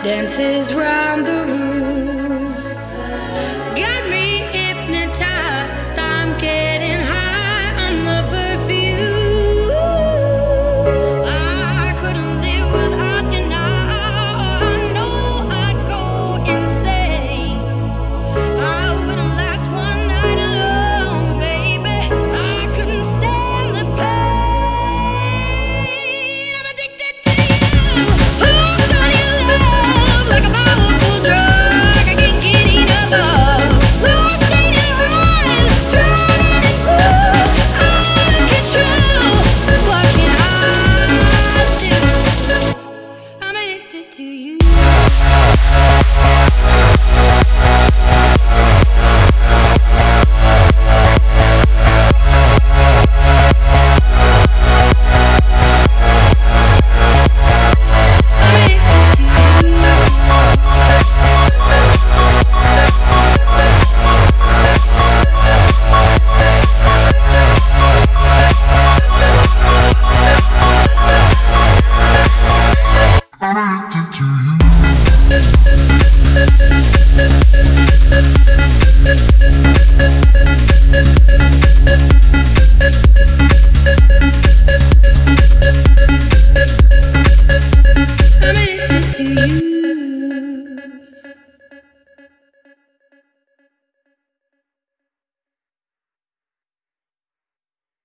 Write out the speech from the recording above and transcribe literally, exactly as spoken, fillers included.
dances round the room. Got me hypnotized. I'm getting high on the perfume. I couldn't live without you now. I know I'd go insane. I wouldn't last one night alone, baby. I couldn't stand the pain. I'm addicted to you. Hooked on your love like a powerful drug. I can't get enough of. Lost in your eyes, drowning in cool. Out of control. What can I do? I'm addicted to you. I'm addicted to you.